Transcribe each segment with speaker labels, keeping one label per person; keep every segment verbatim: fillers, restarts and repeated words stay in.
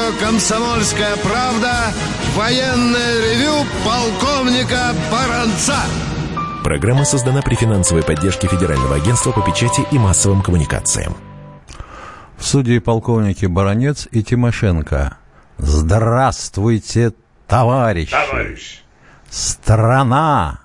Speaker 1: «Комсомольская правда» военное ревю полковника Баранца.
Speaker 2: Программа создана при финансовой поддержке Федерального агентства по печати и массовым коммуникациям.
Speaker 3: В студии полковники Баранец и Тимошенко. Здравствуйте, товарищи!
Speaker 4: Товарищ!
Speaker 3: Страна!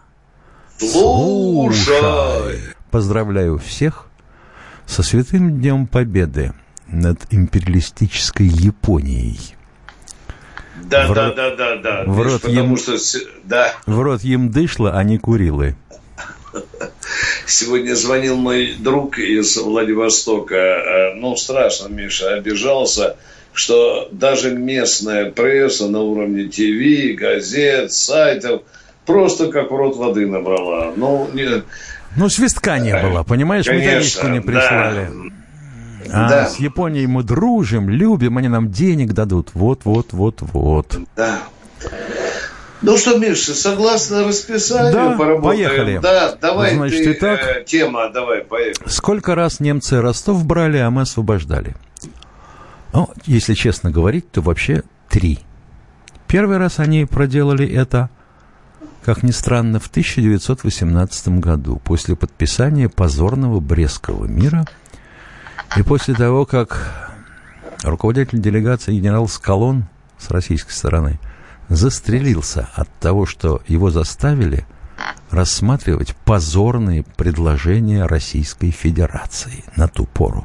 Speaker 4: Слушай!
Speaker 3: Поздравляю всех со Святым Днем Победы над империалистической Японией.
Speaker 4: Да,
Speaker 3: в
Speaker 4: да,
Speaker 3: рот,
Speaker 4: да, да, да.
Speaker 3: В рот,
Speaker 4: потому
Speaker 3: им,
Speaker 4: что, да.
Speaker 3: в рот им дышло, а не курилы.
Speaker 4: Сегодня звонил мой друг из Владивостока. Ну, страшно, Миша, обижался, что даже местная пресса на уровне ТВ, газет, сайтов просто как в рот воды набрала. Ну, не...
Speaker 3: ну свистка не было, понимаешь, методичку не прислали. Да. А да. С Японией мы дружим, любим, они нам денег дадут. Вот, вот, вот, вот.
Speaker 4: Да. Ну что, Миша, согласно расписанию,
Speaker 3: да,
Speaker 4: поработаем.
Speaker 3: Поехали.
Speaker 4: Да, давай.
Speaker 3: Значит,
Speaker 4: ты,
Speaker 3: итак,
Speaker 4: э, тема, давай, поехали.
Speaker 3: Сколько раз немцы Ростов брали, а мы освобождали? Ну, если честно говорить, то вообще три. Первый раз они проделали это, как ни странно, в тысяча девятьсот восемнадцатом году, после подписания позорного Брестского мира и после того, как руководитель делегации генерал Скалон с российской стороны застрелился от того, что его заставили рассматривать позорные предложения Российской Федерации на ту пору.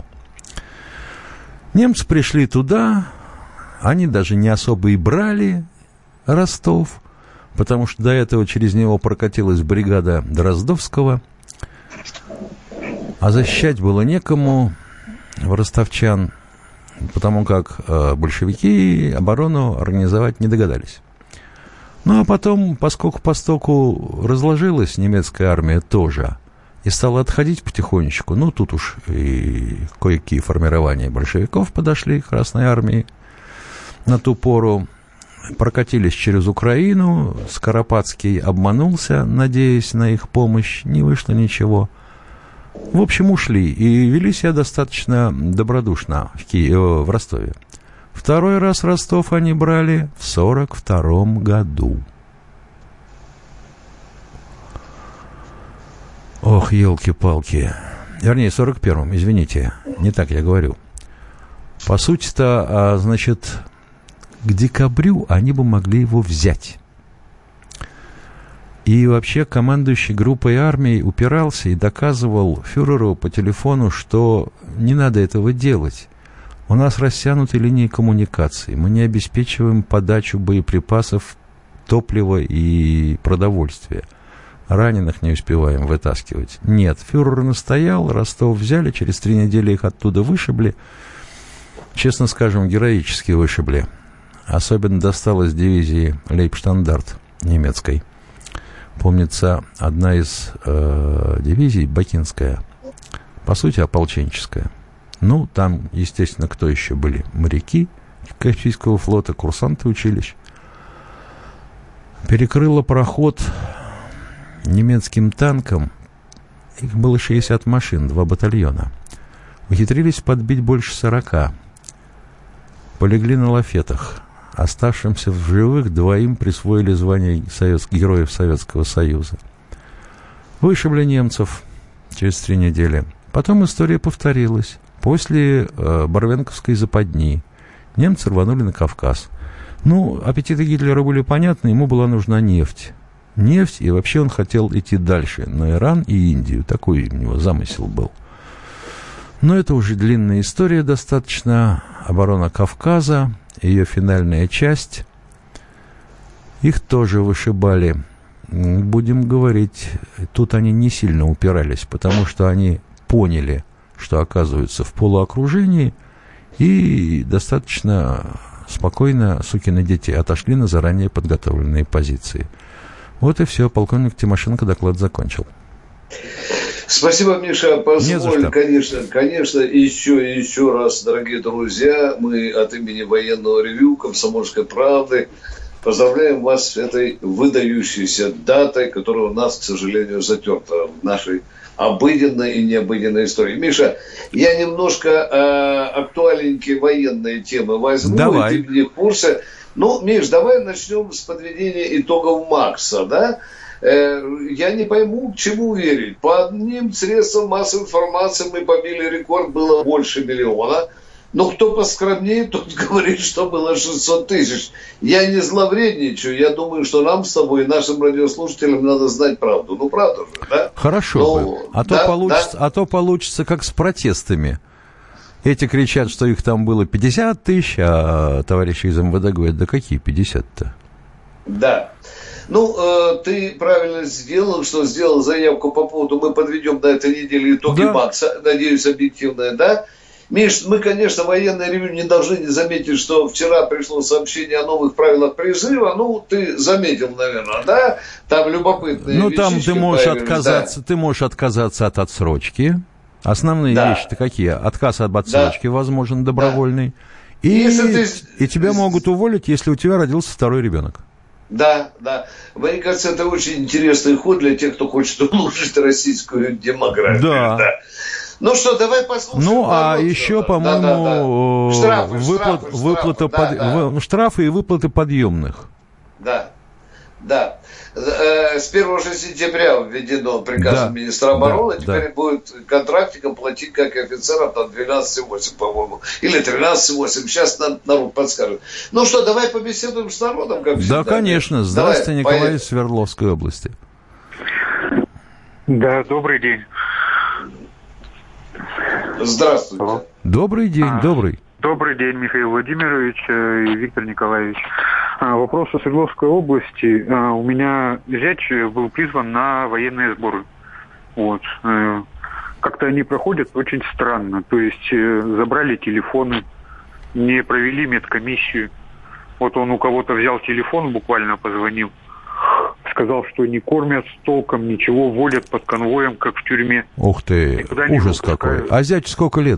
Speaker 3: Немцы пришли туда, они даже не особо и брали Ростов, потому что до этого через него прокатилась бригада Дроздовского, а защищать было некому ростовчан, потому как э, большевики оборону организовать не догадались. Ну, а потом, поскольку постоку разложилась немецкая армия тоже и стала отходить потихонечку, ну, тут уж и кое-какие формирования большевиков подошли к Красной армии на ту пору, прокатились через Украину, Скоропадский обманулся, надеясь на их помощь, не вышло ничего. В общем, ушли и вели себя достаточно добродушно в, Ки... в Ростове. Второй раз Ростов они брали в сорок втором году. Ох, елки-палки. Вернее, в сорок первом, извините, не так я говорю. По сути-то, значит, к декабрю они бы могли его взять. И вообще командующий группой армии упирался и доказывал фюреру по телефону, что не надо этого делать. У нас растянуты линии коммуникации, мы не обеспечиваем подачу боеприпасов, топлива и продовольствия. Раненых не успеваем вытаскивать. Нет, фюрер настоял, Ростов взяли, через три недели их оттуда вышибли. Честно скажем, героически вышибли. Особенно досталось дивизии Лейбштандарт немецкой. Помнится, одна из э, дивизий, Бакинская, по сути, ополченческая. Ну, там, естественно, кто еще были? Моряки Каспийского флота, курсанты училищ. Перекрыла проход немецким танкам. Их было шестьдесят машин, два батальона. Ухитрились подбить больше сорока. Полегли на лафетах. Оставшимся в живых двоим присвоили звание Совет... Героев Советского Союза. Вышибли немцев через три недели. Потом история повторилась. После э, Барвенковской западни немцы рванули на Кавказ. Ну, аппетиты Гитлера были понятны, ему была нужна нефть. Нефть, и вообще он хотел идти дальше, на Иран и Индию. Такой у него замысел был. Но это уже длинная история достаточно. Оборона Кавказа, ее финальная часть. Их тоже вышибали. Будем говорить, тут они не сильно упирались, потому что они поняли, что оказываются в полуокружении, и достаточно спокойно, сукины дети, отошли на заранее подготовленные позиции. Вот и все, полковник Тимошенко доклад закончил.
Speaker 4: Спасибо, Миша. Позволь, конечно, конечно, еще и еще раз, дорогие друзья, мы от имени военного ревью «Комсомольской правды» поздравляем вас с этой выдающейся датой, которая у нас, к сожалению, затерта в нашей обыденной и необыденной истории. Миша, я немножко э, актуальненькие военные темы возьму,
Speaker 3: давай.
Speaker 4: И ты мне в курсе. Ну, Миш, давай начнем с подведения итогов Макса, да? Э, я не пойму, к чему верить. По одним средствам массовой информации мы побили рекорд, было больше миллиона. Но кто поскромнее, тот говорит, что было шестьсот тысяч. Я не зловредничаю, я думаю, что нам с тобой и нашим радиослушателям надо знать правду. Ну, правда же, да?
Speaker 3: Хорошо
Speaker 4: Но,
Speaker 3: бы. А,
Speaker 4: да,
Speaker 3: то получится,
Speaker 4: да?
Speaker 3: а то получится, как с протестами. Эти кричат, что их там было пятьдесят тысяч, а товарищи из эм вэ дэ говорят, да какие пятьдесят-то?
Speaker 4: Да. Ну, э, ты правильно сделал, что сделал заявку по поводу, мы подведем на этой неделе итоги да. Макса, надеюсь, объективные, да? Миш, мы, конечно, военное ревью не должны не заметить, что вчера пришло сообщение о новых правилах призыва. Ну, ты заметил, наверное, да? Там любопытные
Speaker 3: Ну, там ты можешь
Speaker 4: появились,
Speaker 3: отказаться, да. ты можешь отказаться от отсрочки. Основные да. вещи-то какие? Отказ от отсрочки да. возможен добровольный. Да. И, ты... и тебя могут уволить, если у тебя родился второй ребенок.
Speaker 4: Да, да. Мне кажется, это очень интересный ход для тех, кто хочет улучшить российскую демографию. Да. да. Ну что, давай послушаем.
Speaker 3: Ну, а еще, по-моему,
Speaker 4: да, да, да. Штрафы,
Speaker 3: выплат,
Speaker 4: штрафы,
Speaker 3: выплата
Speaker 4: штрафы,
Speaker 3: под,
Speaker 4: да,
Speaker 3: да. штрафы и выплаты подъемных.
Speaker 4: Да, да. С первого же сентября введено приказом да. министра обороны. Да, теперь да. будет контрактикам платить, как и офицерам, там двенадцать восемь, по-моему. Или тринадцать восемь. Сейчас народ подскажет. Ну что, давай побеседуем с народом, как всегда.
Speaker 3: Да, конечно. Здравствуйте, давай, Николай из Свердловской области.
Speaker 5: Да, добрый день.
Speaker 4: Здравствуйте.
Speaker 5: Алло.
Speaker 3: Добрый день, а, добрый.
Speaker 5: Добрый день, Михаил Владимирович и Виктор Николаевич. А, вопрос о Свердловской области. А, у меня зять был призван на военные сборы. Вот. А, как-то они проходят очень странно. То есть забрали телефоны, не провели медкомиссию. Вот он у кого-то взял телефон, буквально позвонил. Сказал, что не кормят толком, ничего, водят под конвоем, как в тюрьме.
Speaker 3: Ух ты, ужас какой. А зятю сколько лет?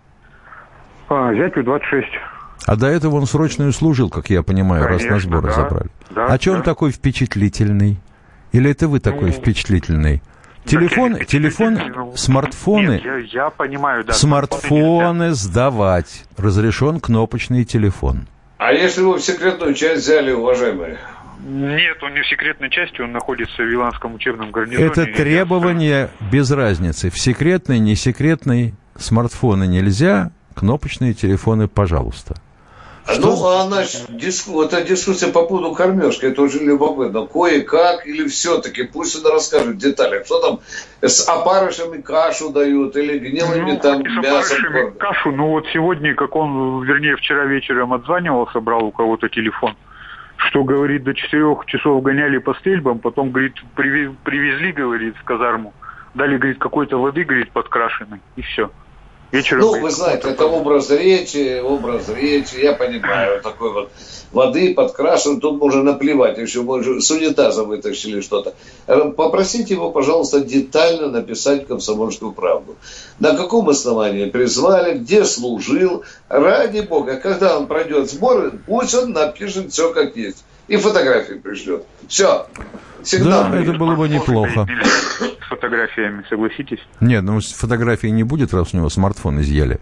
Speaker 5: А, зятю двадцать шесть.
Speaker 3: А до этого он срочную служил, как я понимаю, конечно, раз на сборы да, забрали. Да, а что да. он такой впечатлительный? Или это вы такой ну, впечатлительный? Телефон, да, телефон, ну, смартфоны,
Speaker 5: нет, я, я понимаю, да,
Speaker 3: смартфоны сдавать. Разрешен кнопочный телефон.
Speaker 4: А если вы в секретную часть взяли, уважаемые?
Speaker 5: Нет, он не в секретной части, он находится в Виланском учебном гарнизоне.
Speaker 3: Это требование без разницы. В секретной, не секретной смартфоны нельзя, кнопочные телефоны, пожалуйста. Что?
Speaker 4: Ну, а она, диску, это дискуссия по поводу кормежки, это очень любопытно. Кое-как или все-таки, пусть он расскажет в деталях, что там с опарышами кашу дают или гнилыми ну, там мясом. С опарышами
Speaker 5: кашу, ну вот сегодня, как он, вернее, вчера вечером отзванивался, брал у кого-то телефон, что, говорит, до четырех часов гоняли по стрельбам, потом, говорит, привезли, говорит, в казарму, дали, говорит, какой-то воды, говорит, подкрашенной, и все. Вечером,
Speaker 4: ну, вы знаете, это образ речи, образ речи, я понимаю, такой вот воды подкрашен, тут можно наплевать, еще может, с унитаза вытащили что-то. Попросите его, пожалуйста, детально написать «Комсомольскую правду». На каком основании призвали, где служил, ради бога, когда он пройдет сборы, пусть он напишет все как есть. И фотографии пришлет. Все.
Speaker 3: Сигнал. Да, это было бы неплохо.
Speaker 5: С фотографиями, согласитесь?
Speaker 3: Нет, ну фотографии не будет, раз у него смартфон изъяли.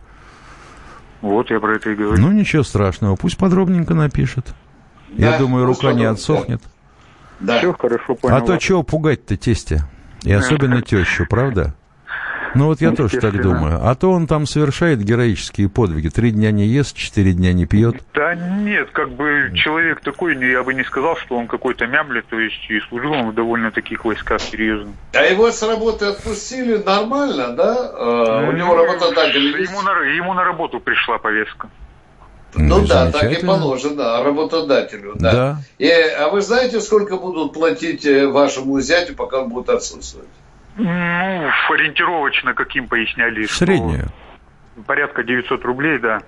Speaker 5: Вот я про это и говорю.
Speaker 3: Ну ничего страшного, пусть подробненько напишет. Да, я думаю, рука не отсохнет.
Speaker 4: Да.
Speaker 5: Все хорошо, понял.
Speaker 3: А то чего пугать-то тестя? И особенно тещу, правда? Ну вот я тоже так думаю. А то он там совершает героические подвиги. Три дня не ест, четыре дня не пьет.
Speaker 5: Да нет, как бы человек такой, я бы не сказал, что он какой-то мямля, то есть и служил он в довольно таких войсках серьезно.
Speaker 4: А его с работы отпустили нормально, да? А, ну, у него работодатель есть?
Speaker 5: Ему на, ему на работу пришла повестка.
Speaker 4: Ну, ну да, так и положено, работодателю, да. да. И, а вы знаете, сколько будут платить вашему зятю, пока он будет отсутствовать?
Speaker 5: Ну, ориентировочно, каким поясняли.
Speaker 3: Среднюю.
Speaker 5: Порядка девятьсот рублей, да.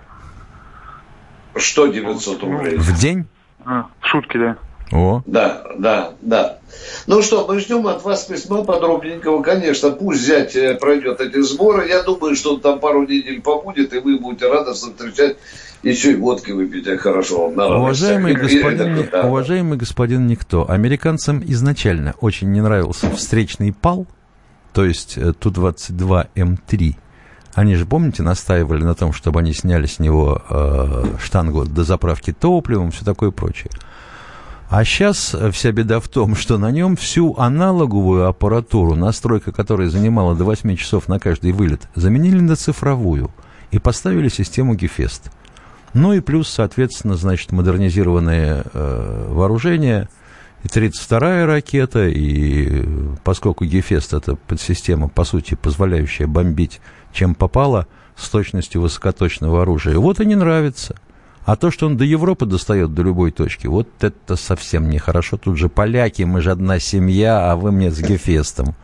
Speaker 4: Что девятьсот рублей?
Speaker 3: В день?
Speaker 5: А, в сутки, да.
Speaker 3: О.
Speaker 4: Да, да, да. Ну что, мы ждем от вас письма подробненького. Конечно, пусть зять пройдет эти сборы. Я думаю, что он там пару недель побудет, и вы будете радостно встречать. Еще и водки выпить, хорошо.
Speaker 3: Уважаемый господин, это, да. уважаемый господин Никто, американцам изначально очень не нравился встречный пал, то есть Ту двадцать два М три. Они же, помните, настаивали на том, чтобы они сняли с него э, штангу до заправки топливом, все такое прочее. А сейчас вся беда в том, что на нем всю аналоговую аппаратуру, настройка которой занимала до восьми часов на каждый вылет, заменили на цифровую и поставили систему Гефест. Ну и плюс, соответственно, значит, модернизированное э, вооружение, и тридцать вторая ракета, и поскольку Гефест — это подсистема, по сути, позволяющая бомбить чем попало с точностью высокоточного оружия, вот и не нравится. А то, что он до Европы достает, до любой точки, вот это совсем нехорошо. Тут же поляки, мы же одна семья, а вы мне с Гефестом.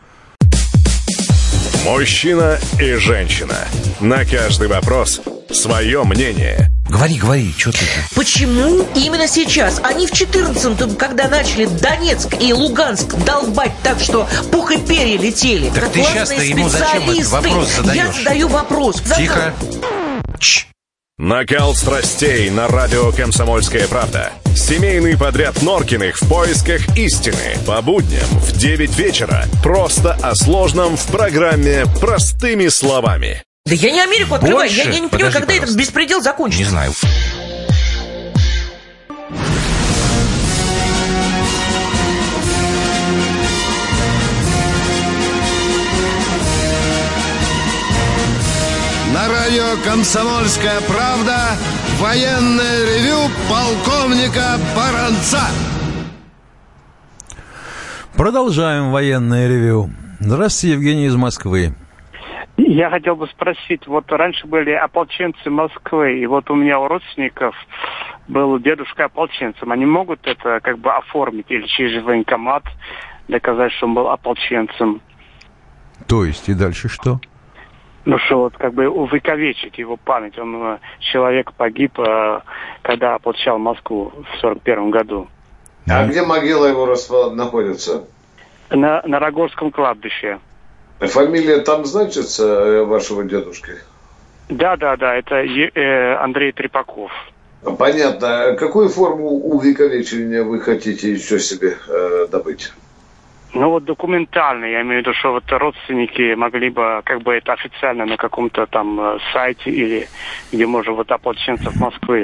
Speaker 2: Мужчина и женщина. На каждый вопрос свое мнение.
Speaker 6: Говори, говори, что ты...
Speaker 7: Почему именно сейчас? Они в четырнадцатом, когда начали Донецк и Луганск долбать так, что пух и перья летели.
Speaker 6: Так ты сейчас-то ему зачем этот вопрос задаешь?
Speaker 7: Я задаю вопрос.
Speaker 6: Тихо. Чш.
Speaker 2: Накал страстей на радио «Комсомольская правда». Семейный подряд Норкиных в поисках истины. По будням в девять вечера. Просто о сложном в программе «Простыми словами».
Speaker 7: Да я не Америку открываю.
Speaker 6: Больше?
Speaker 7: Я, я не
Speaker 6: Подожди,
Speaker 7: понимаю, когда
Speaker 6: пожалуйста.
Speaker 7: этот беспредел закончится.
Speaker 6: Не знаю.
Speaker 1: На радио «Комсомольская правда» военное ревю полковника Баранца.
Speaker 3: Продолжаем военное ревю. Здравствуйте, Евгений из Москвы.
Speaker 8: Я хотел бы спросить, вот раньше были ополченцы Москвы, и вот у меня у родственников был дедушка ополченцем. Они могут это как бы оформить или через военкомат доказать, что он был ополченцем?
Speaker 3: То есть, и дальше что?
Speaker 8: Ну что, вот как бы увековечить его память. Он, э, человек погиб, э, когда ополчал Москву в сорок первом году.
Speaker 4: А где могила его расп- находится?
Speaker 8: На, на Рогожском кладбище.
Speaker 4: Фамилия там значится э, вашего дедушки?
Speaker 8: Да, да, да, это Е- э, Андрей Трепаков.
Speaker 4: Понятно. Какую форму увековечения вы хотите еще себе э, добыть?
Speaker 8: Ну вот документально, я имею в виду, что вот родственники могли бы как бы это официально на каком-то там э, сайте или где можно вот ополченцев Москвы.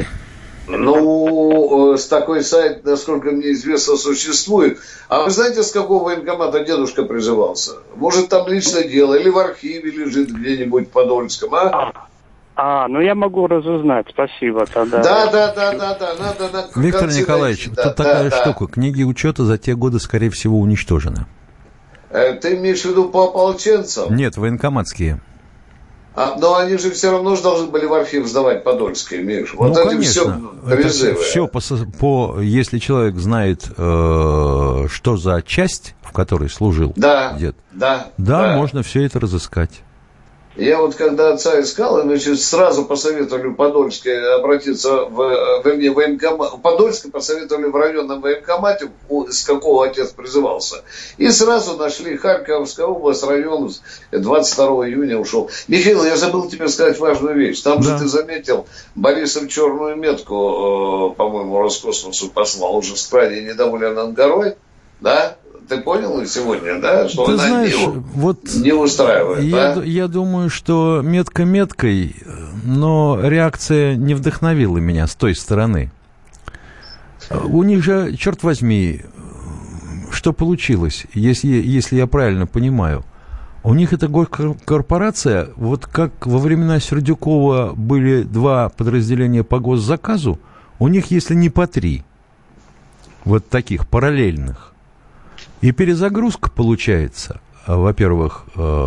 Speaker 4: Ну, э, с такой сайт, насколько мне известно, существует. А вы знаете, с какого военкомата дедушка призывался? Может, там личное дело или в архиве лежит где-нибудь в Подольском, а?
Speaker 8: А, а ну я могу разузнать, спасибо тогда.
Speaker 4: Да, да, да, да, да, надо на
Speaker 3: Виктор
Speaker 4: конце
Speaker 3: Николаевич,
Speaker 4: найти.
Speaker 3: тут
Speaker 4: Да,
Speaker 3: такая
Speaker 4: да,
Speaker 3: штука. Книги учета за те годы, скорее всего, уничтожены.
Speaker 4: да. Э, Ты имеешь в виду по ополченцам?
Speaker 3: Нет, военкоматские.
Speaker 4: А, но они же все равно же должны были в архив сдавать Подольские, Миш. Вот
Speaker 3: Ну,
Speaker 4: эти
Speaker 3: конечно.
Speaker 4: все призывы.
Speaker 3: Все по, со- по, если человек знает, э, что за часть, в которой служил
Speaker 4: Да,
Speaker 3: дед,
Speaker 4: да,
Speaker 3: да, можно все это разыскать.
Speaker 4: Я вот когда отца искал, значит, сразу посоветовали в Подольске обратиться в, вернее, военкомат. В Подольске посоветовали в районном военкомате, с какого отец призывался. И сразу нашли Харьковская область, район, двадцать второго июня ушел. Михаил, я забыл тебе сказать важную вещь. Там
Speaker 3: Да.
Speaker 4: же ты заметил, Борисов черную метку, по-моему, Роскосмосу послал. Он же крайне недоволен Ангарой, да? Ты понял сегодня, да, что
Speaker 3: Ты
Speaker 4: она
Speaker 3: знаешь,
Speaker 4: не,
Speaker 3: вот
Speaker 4: не устраивает,
Speaker 3: я,
Speaker 4: да?
Speaker 3: ду- я думаю, что метка меткой, но реакция не вдохновила меня с той стороны. У них же, черт возьми, что получилось, если, если я правильно понимаю? У них эта корпорация, вот как во времена Сердюкова были два подразделения по госзаказу, у них, если не по три, вот таких параллельных. И перезагрузка получается, во-первых,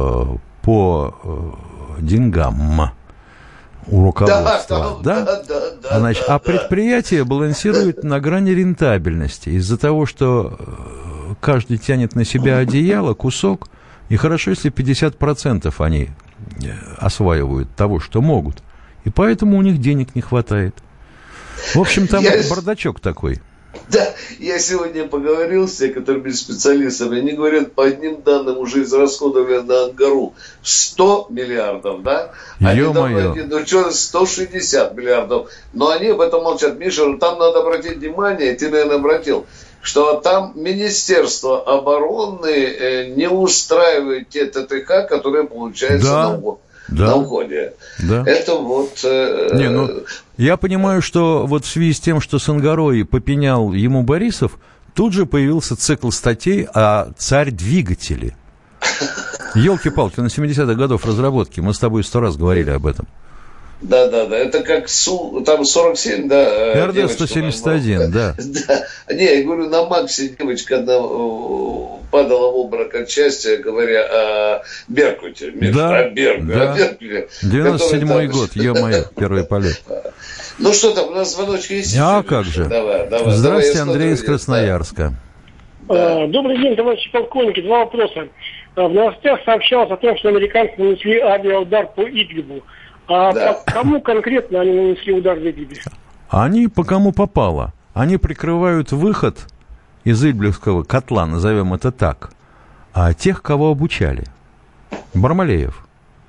Speaker 3: по деньгам у руководства, да,
Speaker 4: да, да, да,
Speaker 3: Значит,
Speaker 4: да,
Speaker 3: а предприятие балансирует на грани рентабельности из-за того, что каждый тянет на себя одеяло, кусок, и хорошо, если пятьдесят процентов они осваивают того, что могут, и поэтому у них денег не хватает. В общем, там
Speaker 4: Я...
Speaker 3: бардачок такой.
Speaker 4: Да, я сегодня поговорил с некоторыми специалистами, они говорят, по одним данным уже израсходовали на Ангару сто миллиардов, да?
Speaker 3: Ё-моё.
Speaker 4: Они, ну что, сто шестьдесят миллиардов, но они об этом молчат. Миша, там надо обратить внимание, ты, наверное, обратил, что там Министерство обороны не устраивает те ТТХ, которые получаются
Speaker 3: да,
Speaker 4: на, угод,
Speaker 3: да,
Speaker 4: на угоде. Да. Это вот... Э,
Speaker 3: не, ну, я понимаю, что вот в связи с тем, что Сангарой попенял ему Борисов, тут же появился цикл статей о царь-двигателе. Елки-палки, на семидесятых годов разработки. Мы с тобой сто раз говорили об этом.
Speaker 4: Да, да, да. Это как Су, там сорок семь, да.
Speaker 3: эр дэ сто семьдесят один, да.
Speaker 4: да. Не, я говорю, на Максе девочка одна падала в обморок от счастья, говоря о Беркуте. Миш,
Speaker 3: да,
Speaker 4: о Беркуте.
Speaker 3: Да.
Speaker 4: О Беркуте.
Speaker 3: девяносто седьмой там... год, ё-моё, первый полет.
Speaker 4: Ну что там, у нас звоночки есть?
Speaker 3: А как же.
Speaker 4: Давай, давай.
Speaker 3: Здравствуйте,
Speaker 4: давай,
Speaker 3: Андрей из Красноярска.
Speaker 9: Да. Добрый день, товарищи полковники. Два вопроса. В новостях сообщалось о том, что американцы нанесли авиаудар по Идлибу. А да. по кому конкретно они нанесли удар в Идлибе?
Speaker 3: Они по кому попало. Они прикрывают выход из Идлибского котла, назовем это так, а тех, кого обучали. Бармалеев.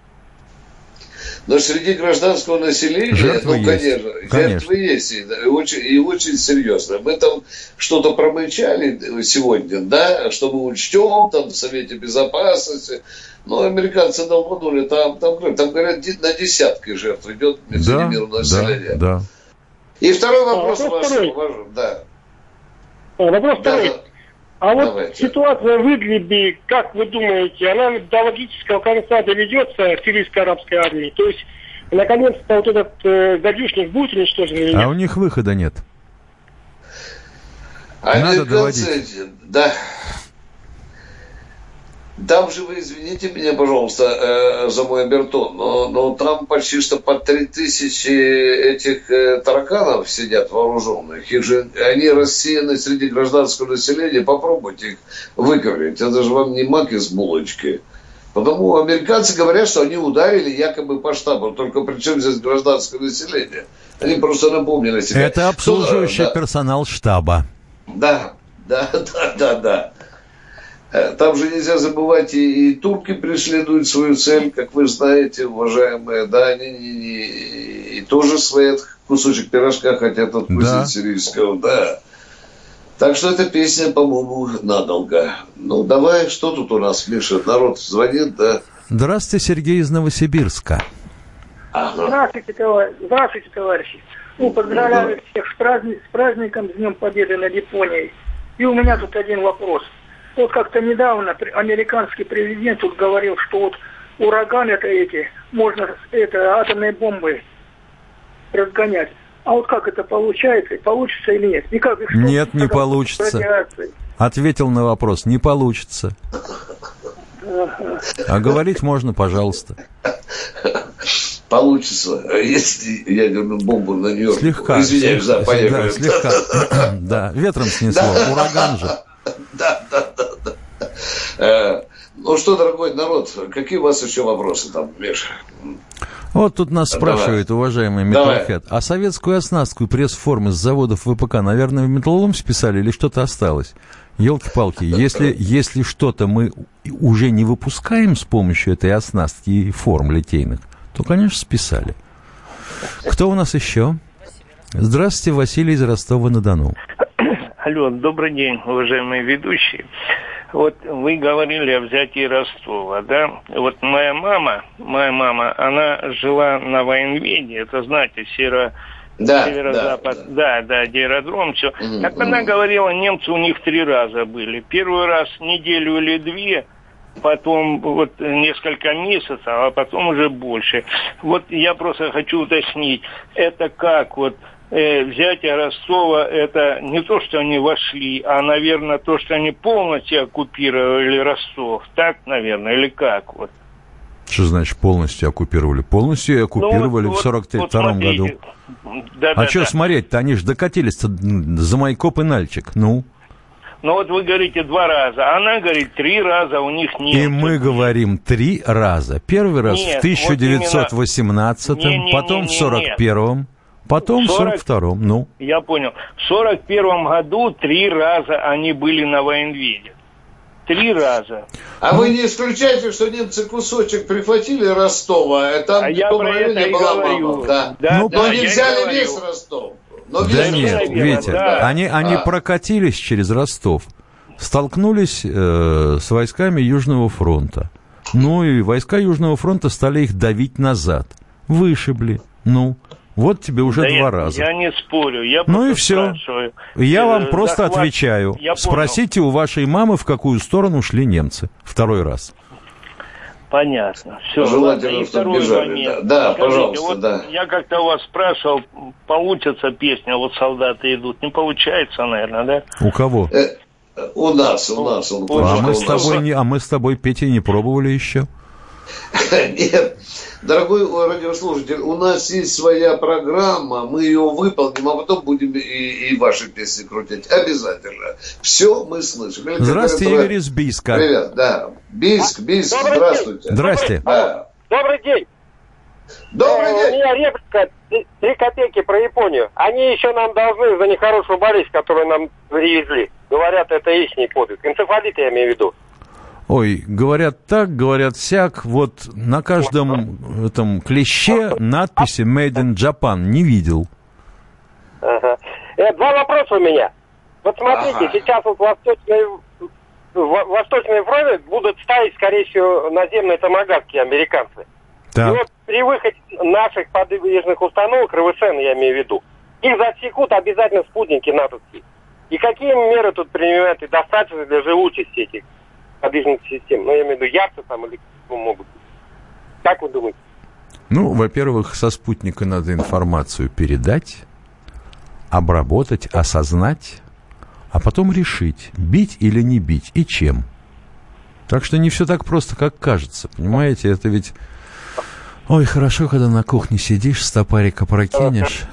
Speaker 4: Но среди гражданского населения,
Speaker 3: жертвы
Speaker 4: ну,
Speaker 3: есть.
Speaker 4: конечно,
Speaker 3: конечно,
Speaker 4: жертвы есть, и, и, очень, и очень серьезно. Мы там что-то промычали сегодня, да, что мы учтем там в Совете Безопасности, но американцы долбанули, там, там, там говорят, на десятки жертв идет среди мирного населения.
Speaker 3: Да, да.
Speaker 4: И второй вопрос,
Speaker 9: а, вопрос
Speaker 4: ваш, ваш, да.
Speaker 9: Вопрос
Speaker 4: да,
Speaker 9: второй.
Speaker 4: да.
Speaker 9: А вот
Speaker 4: Давайте.
Speaker 9: Ситуация в Идлибе, как вы думаете, она до логического конца доведется в сирийской арабской армии? То есть, наконец-то, вот этот э, гадюшник будет уничтожен или нет?
Speaker 3: А у них выхода нет. Надо доводить.
Speaker 4: Да. Там же вы извините меня, пожалуйста, э, за мой обертон, но, но там почти что по три тысячи этих э, тараканов сидят вооруженных. Их же, они рассеяны среди гражданского населения. Попробуйте их выковырять. Это же вам не мак из булочки. Потому американцы говорят, что они ударили якобы по штабу. Только при чем здесь гражданское население? Они просто напомнили себе.
Speaker 3: Это обслуживающий
Speaker 4: да.
Speaker 3: персонал штаба.
Speaker 4: Да, да, да, да, да. Там же нельзя забывать, и, и турки преследуют свою цель, как вы знаете, уважаемые, да, они, они, они и тоже свои кусочек пирожка хотят откусить да. сирийского, да. Так что эта песня, по-моему, надолго. Ну, давай, что тут у нас, Миша, народ звонит, да?
Speaker 3: Здравствуйте, Сергей из Новосибирска.
Speaker 9: Ага. Здравствуйте, товарищи. Здравствуйте, товарищи. Ну, поздравляю да. всех с, праздник, с праздником, с Днем Победы над Японией. И у меня тут один вопрос. Вот как-то недавно американский президент тут говорил, что вот ураган это эти, можно это атомной бомбой разгонять. А вот как это получается, получится или нет? И как, и что,
Speaker 3: нет, не получится. Ответил на вопрос, не получится. Ага. А говорить можно, пожалуйста.
Speaker 4: Получится, если ядерную бомбу на Нью-Йорк.
Speaker 3: Слегка.
Speaker 4: Извиняюсь, да, поехали.
Speaker 3: Да, слегка. Да, ветром снесло, ураган же.
Speaker 4: Да, да, да, да. Э, ну что, дорогой народ, какие у вас еще вопросы там, Миша?
Speaker 3: Вот тут нас Давай. спрашивает, уважаемый Металлхед, а советскую оснастку и пресс-формы с заводов ВПК, наверное, в металлолом списали или что-то осталось? Елки-палки, если, если что-то мы уже не выпускаем с помощью этой оснастки и форм литейных, то, конечно, списали. Кто у нас еще? Здравствуйте, Василий из Ростова-на-Дону.
Speaker 10: Алло, добрый день, уважаемые ведущие. Вот вы говорили о взятии Ростова, да? Вот моя мама, моя мама, она жила на военведе, это, знаете, северо...
Speaker 4: да,
Speaker 10: северо-запад, да, да, да, где аэродром, все. Mm-hmm. Так она говорила, немцы у них три раза были. Первый раз неделю или две, потом вот несколько месяцев, а потом уже больше. Вот я просто хочу уточнить, это как вот... взятие Ростова, это не то, что они вошли, а, наверное, то, что они полностью оккупировали Ростов. Так, наверное, или как? Вот.
Speaker 3: Что значит полностью оккупировали? Полностью оккупировали ну, вот, в сорок втором вот, году. Да, а да, что да. смотреть-то? Они же докатились-то за Майкоп и Нальчик. Ну?
Speaker 10: Ну вот вы говорите два раза, она говорит три раза, у них нет.
Speaker 3: И мы говорим три раза. Первый раз нет, в тысяча девятьсот восемнадцатом, вот именно... потом не, не, не, в сорок первом. Потом в сорок втором, ну.
Speaker 10: Я понял. В сорок первом году три раза они были на военведе. Три раза.
Speaker 4: А ну, вы не исключаете, что немцы кусочек прихватили Ростова, а там
Speaker 10: а я про это и говорю.
Speaker 4: Да.
Speaker 10: Да,
Speaker 3: ну,
Speaker 10: да,
Speaker 4: но не взяли весь Ростов. Но
Speaker 3: да нет, Витя,
Speaker 10: да.
Speaker 3: они, они
Speaker 4: а.
Speaker 3: прокатились через Ростов, столкнулись э, с войсками Южного фронта. Ну и войска Южного фронта стали их давить назад. Вышибли. Ну, вот тебе уже
Speaker 10: да
Speaker 3: два
Speaker 10: я,
Speaker 3: раза.
Speaker 10: Я не спорю. Я
Speaker 3: ну и все.
Speaker 10: Спрашиваю.
Speaker 3: Я вам
Speaker 10: э,
Speaker 3: просто
Speaker 10: захват...
Speaker 3: отвечаю.
Speaker 10: Я
Speaker 3: Спросите
Speaker 10: понял.
Speaker 3: у вашей мамы, в какую сторону шли немцы. Второй раз.
Speaker 10: Понятно. Все.
Speaker 4: Желательно, чтобы бежали. Да, да
Speaker 10: Скажите,
Speaker 4: пожалуйста,
Speaker 10: вот
Speaker 4: да.
Speaker 10: Я как-то у вас спрашивал, получится песня, вот солдаты идут. Не получается, наверное, да?
Speaker 3: У кого?
Speaker 4: Э, у нас, у нас. Он
Speaker 3: а, мы
Speaker 4: у
Speaker 3: с тобой не, а мы с тобой, Петя, не пробовали еще.
Speaker 4: Нет, дорогой радиослушатель, у нас есть своя программа, мы ее выполним, а потом будем и, и ваши песни крутить. Обязательно. Все мы слышим. Или,
Speaker 3: здравствуйте, Игорь из Бийска.
Speaker 4: Привет, да. Бийск, Бийск,
Speaker 11: Добрый
Speaker 4: здравствуйте.
Speaker 11: День.
Speaker 3: Здрасте.
Speaker 4: Да.
Speaker 11: Добрый день.
Speaker 4: Добрый
Speaker 11: э,
Speaker 4: день.
Speaker 11: У меня реплика, три копейки про Японию. Они еще нам должны за нехорошую болезнь, которую нам привезли. Говорят, это ихний подвиг. Энцефалит я имею в виду.
Speaker 3: Ой, говорят так, говорят сяк. Вот на каждом этом клище надписи «Made in Japan». Не видел.
Speaker 11: Ага. Э, два вопроса у меня. Вот смотрите, ага. сейчас вот восточные, восточные фронты будут ставить, скорее всего, наземные томагавки американцы.
Speaker 3: Так.
Speaker 11: И вот при выходе наших подвижных установок, РВСН я имею в виду, их засекут обязательно спутники натовские. И какие меры тут принимают и достаточно для живучести этих подвижных систем? Ну, я имею в виду, ярцы там или могут быть. Как вы думаете?
Speaker 3: Ну, во-первых, со спутника надо информацию передать, обработать, осознать, а потом решить, бить или не бить, и чем. Так что не все так просто, как кажется, понимаете? Это ведь... Ой, хорошо, когда на кухне сидишь, стопарика прокинешь.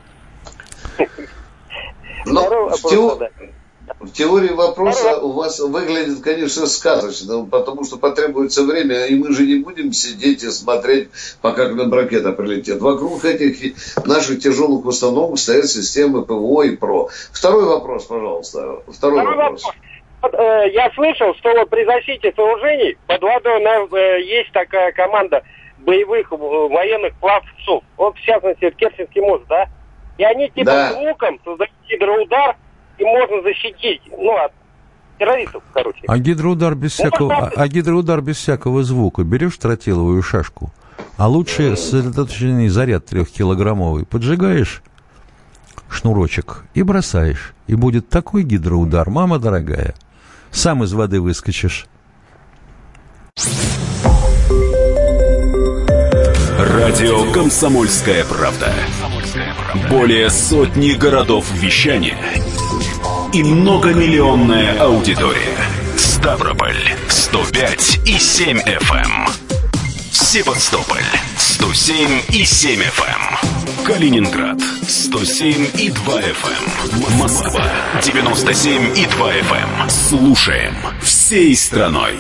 Speaker 4: Ну, в, теор... в теории вопроса у вас выглядит, конечно, сказочно, потому что потребуется время, и мы же не будем сидеть и смотреть, пока к нам ракета прилетит. Вокруг этих наших тяжелых установок стоят системы ПВО и ПРО. Второй вопрос, пожалуйста. Второй, Второй вопрос. вопрос.
Speaker 11: Вот, э, я слышал, что вот при защите сооружений под водой у нас э, есть такая команда боевых военных пловцов. Вот, в частности, вот Керченский мост, да? И они типа да. звуком создают гидроудар, и можно защитить, ну, от террористов, короче.
Speaker 3: А гидроудар без всякого, а, а гидроудар без всякого звука. Берешь тротиловую шашку, а лучше сосредоточенный заряд трехкилограммовый, поджигаешь шнурочек и бросаешь. И будет такой гидроудар, мама дорогая. Сам из воды выскочишь.
Speaker 12: Радио «Комсомольская правда». Более сотни городов вещания и многомиллионная аудитория. Ставрополь сто пять и семь эф эм. Севастополь сто семь и семь эф эм. Калининград сто семь и два эф эм. Москва девяносто семь и два эф эм. Слушаем всей страной.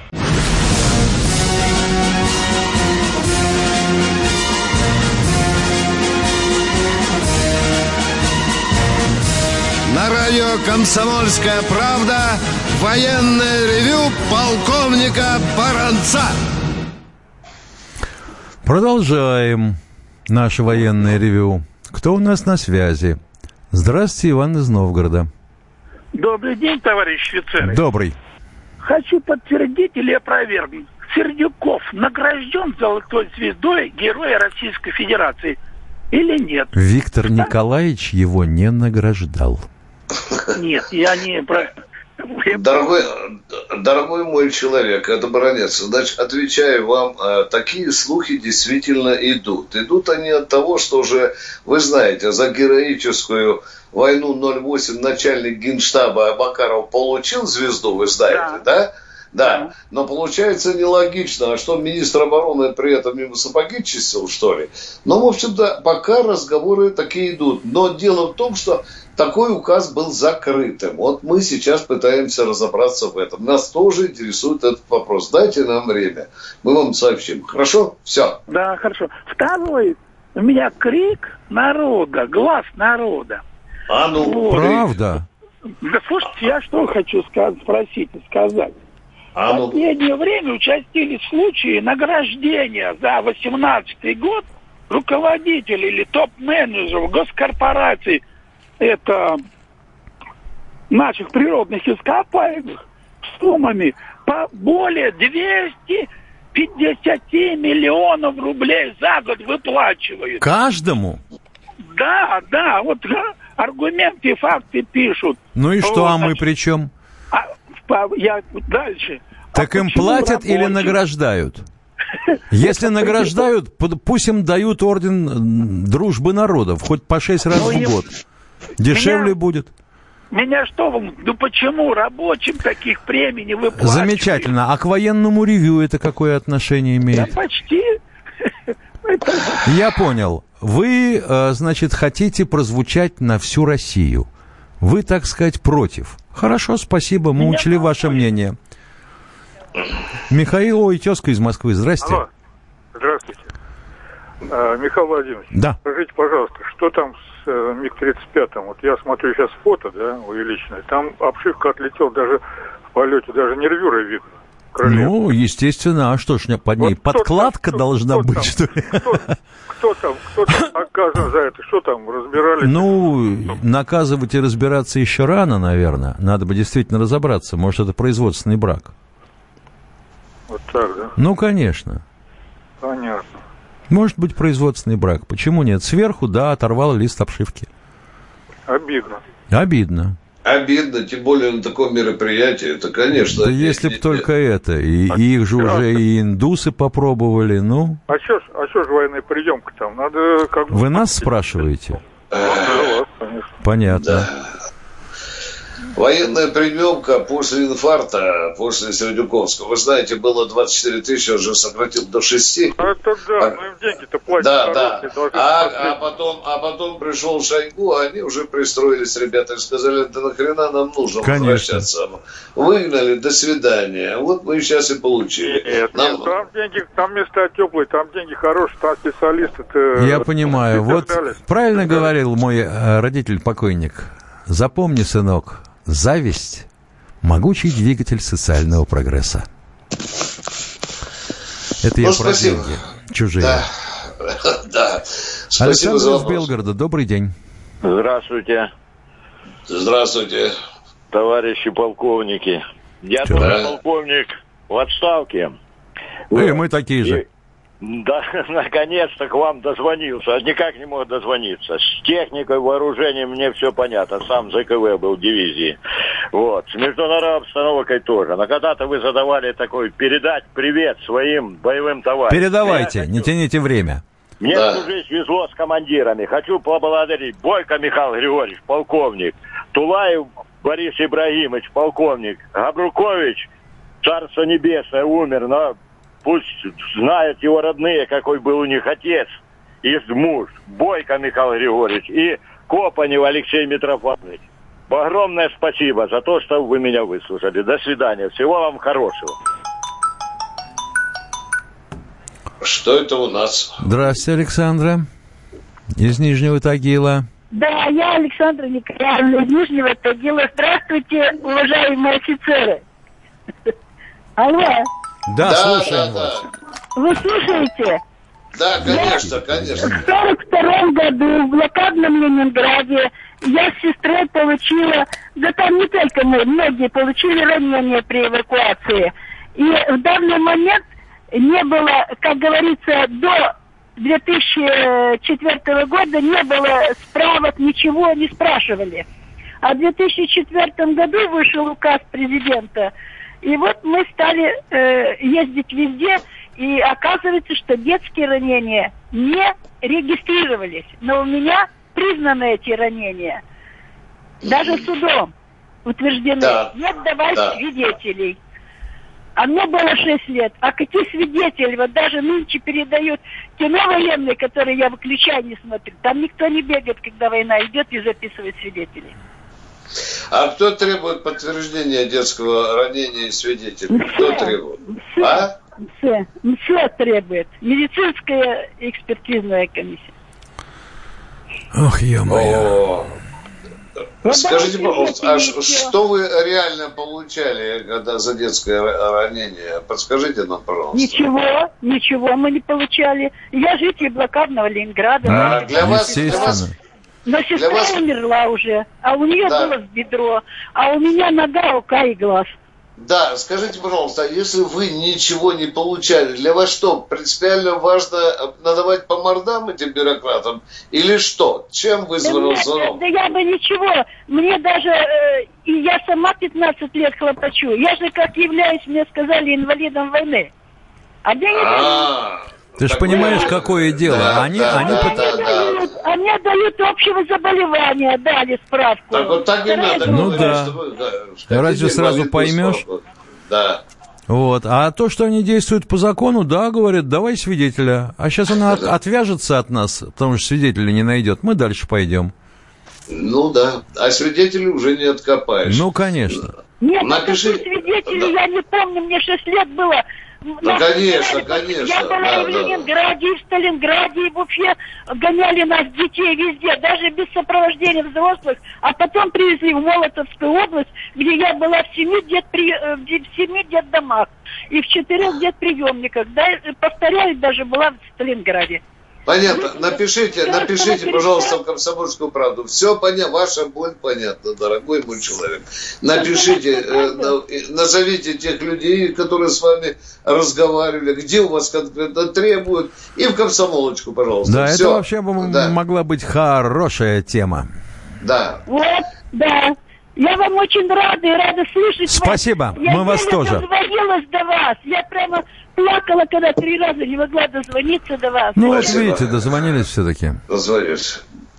Speaker 1: На радио «Комсомольская правда» военное ревю полковника Баранца.
Speaker 3: Продолжаем наше военное ревю. Кто у нас на связи? Здравствуйте, Иван из Новгорода.
Speaker 13: Добрый день, товарищ офицеры.
Speaker 3: Добрый.
Speaker 13: Хочу подтвердить или опровергнуть. Сердюков награжден золотой звездой Героя Российской Федерации или нет?
Speaker 3: Виктор Николаевич его не награждал.
Speaker 13: Нет, я не...
Speaker 4: Дорогой, дорогой мой человек, это Баранец, значит, отвечаю вам, такие слухи действительно идут. Идут они от того, что уже, вы знаете, за героическую войну ноль восемь начальник Генштаба Абакаров получил звезду, вы знаете, да? да? Да, но получается нелогично. А что, министр обороны при этом ему сапоги чистил, что ли? Ну, в общем-то, пока разговоры такие идут. Но дело в том, что такой указ был закрытым. Вот мы сейчас пытаемся разобраться в этом. Нас тоже интересует этот вопрос. Дайте нам время. Мы вам сообщим. Хорошо? Все.
Speaker 13: Да, хорошо. Второй. У меня крик народа, глаз народа.
Speaker 4: А ну,
Speaker 13: вот.
Speaker 3: Правда?
Speaker 13: Да слушайте, я что хочу сказать, спросить и сказать.
Speaker 4: А ну...
Speaker 13: В последнее время участились случаи награждения за восемнадцатый год руководителей или топ-менеджеров госкорпораций это наших природных ископаемых суммами по более двести пятьдесят миллионов рублей за год выплачивают.
Speaker 3: Каждому?
Speaker 13: Да, да, вот аргументы и факты пишут.
Speaker 3: Ну и что, вот, а мы при чем?
Speaker 13: А, я дальше.
Speaker 3: Так
Speaker 13: а
Speaker 3: им платят или награждают? Если награждают, пусть им дают орден дружбы народов, хоть по шесть раз в год. Дешевле будет.
Speaker 13: Меня что, ну почему рабочим таких премий не выплачивают?
Speaker 3: Замечательно. А к военному ревью это какое отношение имеет?
Speaker 13: Да почти.
Speaker 3: Я понял. Вы, значит, хотите прозвучать на всю Россию. Вы, так сказать, против. Хорошо, спасибо, мы Меня учли ваше мнение. Михаил, ой, тезка из Москвы, здрасте.
Speaker 14: Алло. Здравствуйте. А, Михаил Владимирович,
Speaker 3: да.
Speaker 14: Скажите, пожалуйста, что там с э, миг тридцать пятым? Вот я смотрю сейчас фото, да, увеличенное. Там обшивка отлетела даже в полете, даже нервюры видно. Крылья.
Speaker 3: Ну, естественно, а что ж под ней? Вот подкладка кто, должна кто быть, там, что ли?
Speaker 14: Кто, кто там, кто там наказан за это? Что там, разбирались?
Speaker 3: Ну, наказывать и разбираться еще рано, наверное. Надо бы действительно разобраться. Может, это производственный брак.
Speaker 14: Вот так, да?
Speaker 3: Ну, конечно.
Speaker 14: Понятно.
Speaker 3: Может быть, производственный брак. Почему нет? Сверху, да, оторвал лист обшивки.
Speaker 14: Обидно.
Speaker 3: Обидно.
Speaker 4: Обидно, тем более на таком мероприятии, это, конечно...
Speaker 3: Да если бы только это, и,
Speaker 14: а,
Speaker 3: и их же
Speaker 14: а,
Speaker 3: уже и индусы попробовали, ну...
Speaker 14: А что ж, а что ж военная приемка там? Надо как бы...
Speaker 3: Вы нас спрашиваете?
Speaker 14: Да, вас, конечно.
Speaker 3: Понятно.
Speaker 4: Да. Военная приемка после инфаркта, после Сердюковского, вы знаете, было двадцать четыре тысячи, уже сократил до шести.
Speaker 14: А это да, а, ну им деньги-то платят.
Speaker 4: Да, да. А, а, потом, а потом пришел Шойгу, а они уже пристроились, ребята, и сказали, да нахрена нам нужно
Speaker 3: Конечно.
Speaker 4: возвращаться. Выгнали, до свидания. Вот мы сейчас и получили.
Speaker 14: Нет, нам... нет, там деньги, там места теплые, там деньги хорошие, там специалисты.
Speaker 3: Я понимаю. Вот правильно говорил мой родитель, покойник. Запомни, сынок, зависть – могучий двигатель социального прогресса. Это я ну, про спасибо. Деньги чужие.
Speaker 4: Да, да.
Speaker 3: Александр из Белгорода, добрый день.
Speaker 15: Здравствуйте.
Speaker 4: Здравствуйте.
Speaker 15: Товарищи полковники. Я тоже да. полковник в отставке.
Speaker 3: И мы такие же.
Speaker 15: Да, наконец-то к вам дозвонился. Никак не мог дозвониться. С техникой, вооружением мне все понятно. Сам ЗКВ был в дивизии. Вот. С международной обстановкой тоже. Но когда-то вы задавали такой передать привет своим боевым товарищам.
Speaker 3: Передавайте, Я не хочу... тяните время.
Speaker 15: Мне да. всю жизнь везло с командирами. Хочу поблагодарить Бойко Михаил Григорьевич, полковник. Тулаев Борис Ибрагимович, полковник. Габрукович, царство небесное, умер, но... Пусть знают его родные, какой был у них отец и муж, Бойко Михаил Григорьевич, и Копанев Алексей Митрофанович. Огромное спасибо за то, что вы меня выслушали. До свидания. Всего вам хорошего.
Speaker 4: Что это у нас?
Speaker 3: Здравствуйте, Александра. Из Нижнего Тагила.
Speaker 16: Да, я Александра Николаевна из Нижнего Тагила. Здравствуйте, уважаемые офицеры. Алло.
Speaker 3: Да,
Speaker 4: да,
Speaker 3: слушаем
Speaker 4: да,
Speaker 3: вас.
Speaker 4: Да.
Speaker 16: Вы слушаете?
Speaker 4: Да, конечно, конечно.
Speaker 16: В сорок втором году в блокадном Ленинграде я с сестрой получила, да там не только мы, многие получили ранения при эвакуации. И в данный момент не было, как говорится, до две тысячи четвёртого года не было справок, ничего не спрашивали. А в две тысячи четвёртом году вышел указ президента. И вот мы стали э, ездить везде, и оказывается, что детские ранения не регистрировались. Но у меня признаны эти ранения. Даже судом утверждены. Да. Нет, давай да. свидетелей. А мне было шесть лет. А какие свидетели? Вот даже нынче передают кино военные, которые я выключаю, не смотрю. Там никто не бегает, когда война идет, и записывает свидетелей.
Speaker 4: А кто требует подтверждения детского ранения и свидетелей? Кто требует?
Speaker 16: МСЭ, а? МСЭ, МСЭ требует. Медицинская экспертизная комиссия.
Speaker 3: Ох, ё-моё.
Speaker 4: Скажите, пожалуйста, а что вы реально получали, когда за детское ранение? Подскажите нам, пожалуйста.
Speaker 16: Ничего, ничего мы не получали. Я житель блокадного Ленинграда.
Speaker 4: А, для вас, для вас,
Speaker 16: Но сестра
Speaker 4: вас...
Speaker 16: умерла уже, а у нее
Speaker 4: да.
Speaker 16: было бедро, а у меня нога, рука и глаз.
Speaker 4: Да, скажите, пожалуйста, если вы ничего не получали, для вас что, принципиально важно надавать по мордам этим бюрократам? Или что? Чем вызвано звонок?
Speaker 16: Да, да я бы ничего. Мне даже, э, и я сама пятнадцать лет хлопочу. Я же, как являюсь, мне сказали, инвалидом войны. А мне не дают.
Speaker 3: Ты же понимаешь, какое дело.
Speaker 4: Да,
Speaker 3: они,
Speaker 4: да,
Speaker 3: они,
Speaker 4: да,
Speaker 3: пот...
Speaker 4: да,
Speaker 16: дают,
Speaker 4: да.
Speaker 16: а мне дают общего заболевания, дали справку.
Speaker 4: Так вот так не надо
Speaker 3: Ну
Speaker 4: говорить,
Speaker 3: да.
Speaker 4: что вы, да,
Speaker 3: Разве сразу поймешь?
Speaker 4: Справку. Да.
Speaker 3: Вот. А то, что они действуют по закону, да, говорят, давай свидетеля. А сейчас она от, отвяжется от нас, потому что свидетеля не найдет. Мы дальше пойдем.
Speaker 4: Ну да. А свидетелей уже не откопаешь.
Speaker 3: Ну, конечно.
Speaker 16: Нет,
Speaker 4: напиши.
Speaker 16: Свидетелей
Speaker 4: Да.
Speaker 16: я не помню, мне шесть лет было.
Speaker 4: Да, конечно, конечно.
Speaker 16: Я была
Speaker 4: да,
Speaker 16: и в
Speaker 4: да.
Speaker 16: Ленинграде, и в Сталинграде, и вообще гоняли нас, детей, везде, даже без сопровождения взрослых. А потом привезли в Молотовскую область, где я была в семи, дет, при, в семи детдомах и в четырех детприемниках. Да, повторяю, даже была в Сталинграде.
Speaker 4: Понятно. Напишите, напишите, пожалуйста, в «Комсомольскую правду». Все понятно, ваша боль понятна, дорогой мой человек. Напишите, э, назовите тех людей, которые с вами разговаривали, где у вас конкретно требуют, и в «Комсомолочку», пожалуйста.
Speaker 3: Да,
Speaker 4: Все.
Speaker 3: это вообще да. могла быть хорошая тема.
Speaker 4: Да.
Speaker 16: Вот, да. Я вам очень рада и рада слышать
Speaker 3: Спасибо,
Speaker 16: вас. Я
Speaker 3: мы вас тоже.
Speaker 16: Я дозвонилась до вас. Я прямо плакала, когда три раза не могла дозвониться до вас.
Speaker 3: Ну,
Speaker 4: Спасибо.
Speaker 3: вот видите, дозвонились все-таки.
Speaker 4: Дозвонились.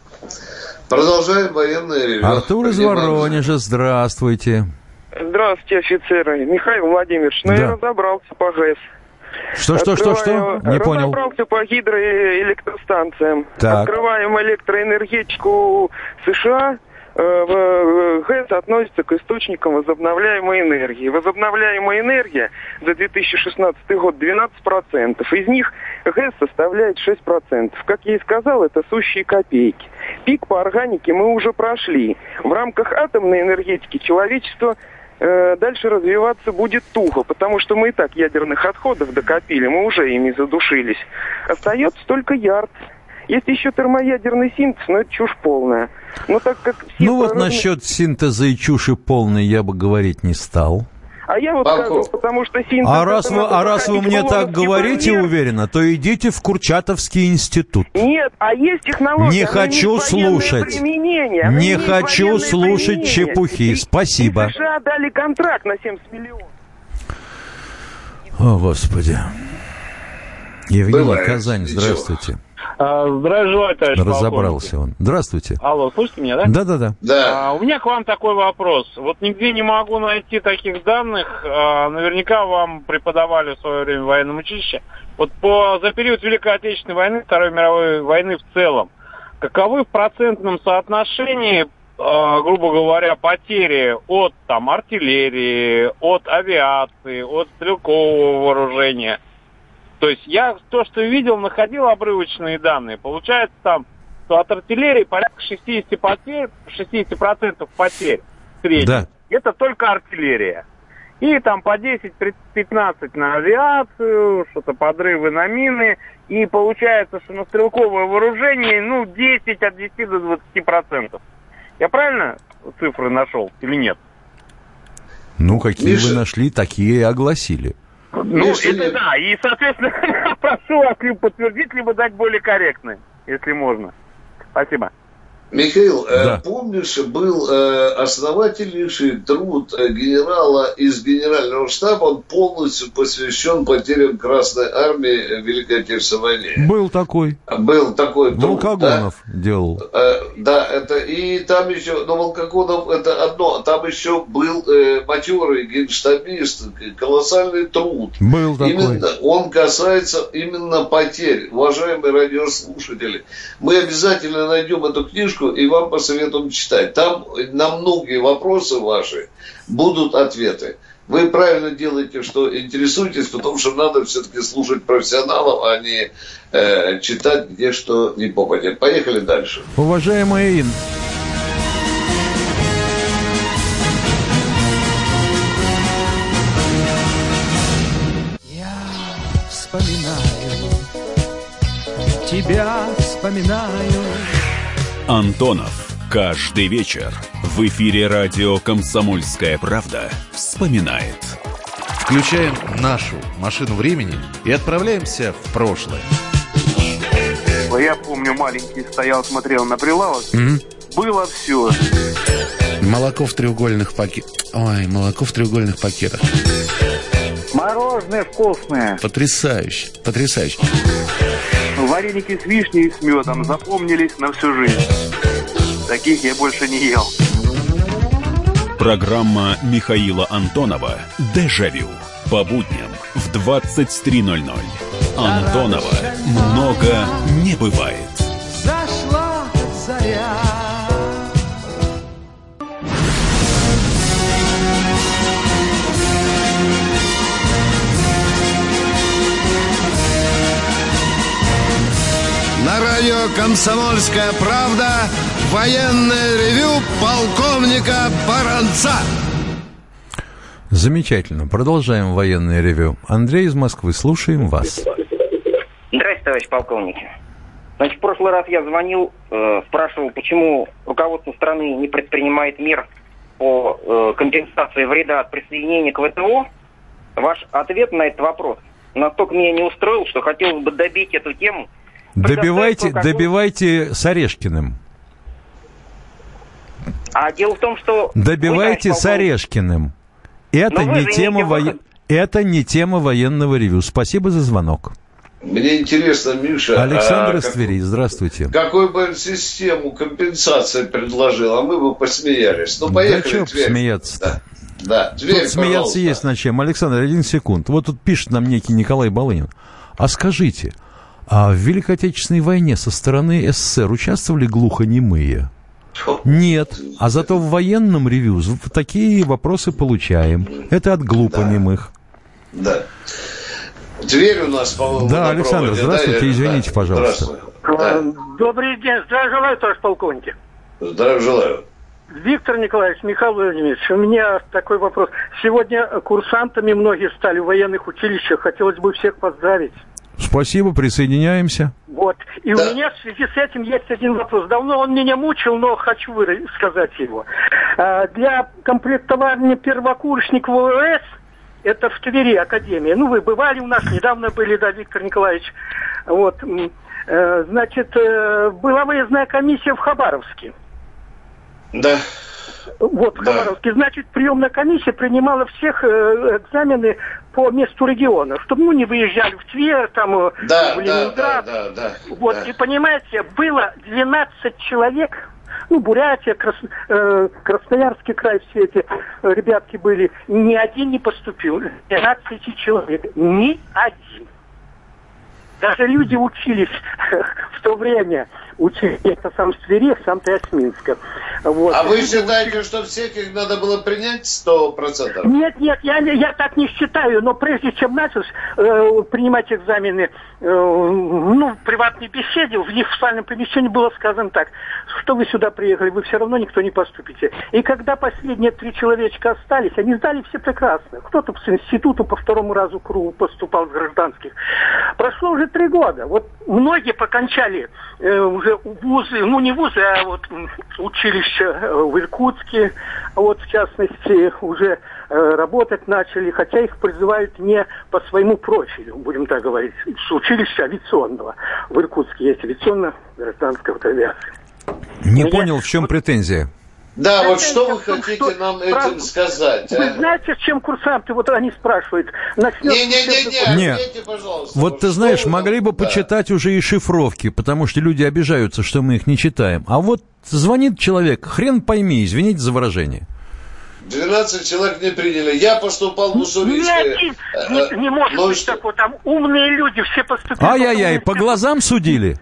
Speaker 4: Продолжаем военное ревью.
Speaker 3: Артур из Воронежа, здравствуйте.
Speaker 17: Здравствуйте, офицеры. Михаил Владимирович, ну
Speaker 3: да.
Speaker 17: я разобрался по ГЭС.
Speaker 3: Что, что, что, что? Не понял.
Speaker 17: Разобрался по гидроэлектростанциям.
Speaker 3: Так.
Speaker 17: Открываем электроэнергетику США. В ГЭС относится к источникам возобновляемой энергии. Возобновляемая энергия за две тысячи шестнадцатый год двенадцать процентов. Из них ГЭС составляет шесть процентов. Как я и сказал, это сущие копейки. Пик по органике мы уже прошли. В рамках атомной энергетики человечество э, дальше развиваться будет туго, потому что мы и так ядерных отходов докопили, мы уже ими задушились. Остается только ярд. Есть еще термоядерный синтез, но это чушь полная. Но так как все
Speaker 3: ну вот
Speaker 17: прорывные...
Speaker 3: насчет синтеза и чуши полной я бы говорить не стал.
Speaker 17: А я вот скажу, потому что синтез...
Speaker 3: А раз вы, а раз вы мне так говорите
Speaker 17: пример...
Speaker 3: уверенно, то идите в Курчатовский институт.
Speaker 17: Нет, а есть технология.
Speaker 3: Не хочу слушать. Не хочу слушать чепухи. И, Спасибо.
Speaker 17: И США дали контракт на семьдесят миллионов.
Speaker 3: О, Господи. Евгений,
Speaker 17: Бывает.
Speaker 3: Казань, здравствуйте.
Speaker 18: А, здравия желаю, товарищ
Speaker 3: Разобрался
Speaker 18: полковник.
Speaker 3: он. Здравствуйте.
Speaker 18: Алло, слышите меня, да?
Speaker 3: Да-да-да.
Speaker 4: Да.
Speaker 18: А, у меня к вам такой вопрос. Вот нигде не могу найти таких данных. А, наверняка вам преподавали в свое время в военном училище. Вот по, за период Великой Отечественной войны, Второй мировой войны в целом, каковы в процентном соотношении, а, грубо говоря, потери от там, артиллерии, от авиации, от стрелкового вооружения? То есть я то, что видел, находил обрывочные данные. Получается там, что от артиллерии порядка шестьдесят потерь, шестьдесят процентов потерь в среднем.
Speaker 3: Да.
Speaker 18: Это только артиллерия. И там по десять-пятнадцать на авиацию, что-то подрывы на мины. И получается, что на стрелковое вооружение, ну, десять от десяти до двадцати процентов. Я правильно цифры нашел или нет?
Speaker 3: Ну, какие
Speaker 18: Миша...
Speaker 3: вы нашли, такие и огласили.
Speaker 18: Ну, Миша, это нет. Да. И, соответственно, прошу вас либо подтвердить, либо дать более корректные, если можно. Спасибо.
Speaker 4: Михаил,
Speaker 3: да.
Speaker 4: э, помнишь, был э, основательнейший труд э, генерала из Генерального штаба, он полностью посвящен потерям Красной Армии в Великой Отечественной войне.
Speaker 3: Был такой.
Speaker 4: Был такой труд.
Speaker 3: Волкогонов
Speaker 4: да?
Speaker 3: делал.
Speaker 4: Э, да, это и там еще, ну, Волкогонов это одно, там еще был э, матерый генштабист, колоссальный труд.
Speaker 3: Был такой.
Speaker 4: Именно, он касается именно потерь. Уважаемые радиослушатели, мы обязательно найдем эту книжку и вам посоветуем читать. Там на многие вопросы ваши будут ответы. Вы правильно делаете, что интересуетесь, потому что надо все-таки слушать профессионалов, а не э, читать где что не попадет. Поехали дальше.
Speaker 3: Уважаемая Ин.
Speaker 19: Я вспоминаю, тебя вспоминаю.
Speaker 12: Антонов. Каждый вечер в эфире радио «Комсомольская правда» вспоминает.
Speaker 19: Включаем нашу машину времени и отправляемся в прошлое.
Speaker 20: Я помню, маленький стоял, смотрел на прилавок. Mm-hmm. Было все.
Speaker 19: Молоко в треугольных пакетах. Ой, молоко в треугольных пакетах.
Speaker 20: Мороженое вкусное.
Speaker 19: Потрясающе, потрясающе.
Speaker 20: Вареники с вишней и с медом запомнились на всю жизнь. Таких я больше не ел.
Speaker 12: Программа Михаила Антонова «Дежавю». По будням в двадцать три ноль ноль. Антонова много не бывает.
Speaker 21: Зашла заря.
Speaker 1: На радио «Комсомольская правда» военное ревю полковника Баранца.
Speaker 3: Замечательно. Продолжаем военное ревю. Андрей из Москвы, слушаем вас.
Speaker 22: Здравствуйте, товарищ полковник. Значит, в прошлый раз я звонил, э, спрашивал, почему руководство страны не предпринимает мер по э, компенсации вреда от присоединения к ВТО. Ваш ответ на этот вопрос настолько меня не устроил, что хотелось бы добить эту тему.
Speaker 3: Добивайте, добивайте с Орешкиным.
Speaker 22: А дело в том, что...
Speaker 3: Добивайте вы, с Орешкиным. Это не, тема во... Это не тема военного ревю. Спасибо за звонок.
Speaker 4: Мне интересно, Миша...
Speaker 3: Александр
Speaker 4: а
Speaker 3: из Твери, здравствуйте.
Speaker 4: Какую бы систему компенсации предложил, а мы бы посмеялись. Ну, поехали.
Speaker 3: Да что посмеяться-то?
Speaker 4: Да, да. Тверь,
Speaker 3: тут смеяться пожалуйста. Есть над чем. Александр, один секунд. Вот тут пишет нам некий Николай Балынин. А скажите, а в Великой Отечественной войне со стороны СССР участвовали глухонемые? Нет, а зато в военном ревью такие вопросы получаем. Это от глупонемых.
Speaker 4: Да. да. Тверь у нас, по-моему,
Speaker 3: да, Александр, проводе. Здравствуйте, да, извините, да. пожалуйста.
Speaker 9: Да. Добрый день, здравия желаю, товарищ полковник.
Speaker 4: Здравия желаю.
Speaker 9: Виктор Николаевич, Михаил Владимирович, у меня такой вопрос. Сегодня курсантами многие стали в военных училищах. Хотелось бы всех поздравить.
Speaker 3: Спасибо, присоединяемся.
Speaker 9: Вот. И да. у меня в связи с этим есть один вопрос. Давно он меня мучил, но хочу сказать его. А, для комплектования первокурсников ВВС, это в Твери академия. Ну, вы бывали у нас, недавно были, да, Виктор Николаевич. Вот. А, значит, была выездная комиссия в Хабаровске.
Speaker 4: Да.
Speaker 9: Вот, в да. Хабаровске. Значит, приемная комиссия принимала всех э, экзамены по месту региона, чтобы, ну, не выезжали в Тверь, там,
Speaker 4: да,
Speaker 9: в Ленинград.
Speaker 4: Да, да, да,
Speaker 9: вот,
Speaker 4: да.
Speaker 9: И понимаете, было двенадцать человек, ну, Бурятия, Крас, э, Красноярский край, все эти ребятки были, ни один не поступил. двенадцать человек, ни один. Даже люди учились в то время, учились это сам в Твери, сам-то я с Минска. Вот.
Speaker 4: А вы считаете, что всех их надо было принять сто процентов?
Speaker 9: Нет, нет, я, я так не считаю, но прежде чем начал э, принимать экзамены, э, ну, в приватной беседе, в их спальном помещении было сказано так, что вы сюда приехали, вы все равно никто не поступите. И когда последние три человечка остались, они сдали все прекрасно. Кто-то с института по второму разу кругу поступал с гражданских. Прошло уже три года. Вот многие покончали э, уже вузы, ну не вузы, а вот училища в Иркутске, вот в частности уже э, работать начали, хотя их призывают не по своему профилю, будем так говорить, с училища авиационного. В Иркутске есть авиационно-гражданская авиация.
Speaker 3: Не понял, в чем претензия?
Speaker 4: Да,
Speaker 9: это
Speaker 4: вот что вы хотите что, нам этим прав... сказать?
Speaker 9: Вы
Speaker 4: а?
Speaker 9: знаете, с чем курсанты, вот они спрашивают.
Speaker 4: Не-не-не,
Speaker 3: Нет.
Speaker 4: пожалуйста.
Speaker 3: Вот ты знаешь, могли бы
Speaker 4: да.
Speaker 3: почитать уже и шифровки, потому что люди обижаются, что мы их не читаем. А вот звонит человек, хрен пойми, извините за выражение.
Speaker 4: двенадцать человек не приняли. Я поступал в Уссурийское.
Speaker 9: Не, не, не может
Speaker 4: ну,
Speaker 9: быть
Speaker 4: что?
Speaker 9: такого. Там умные люди все поступили.
Speaker 3: Ай-яй-яй, по глазам судили?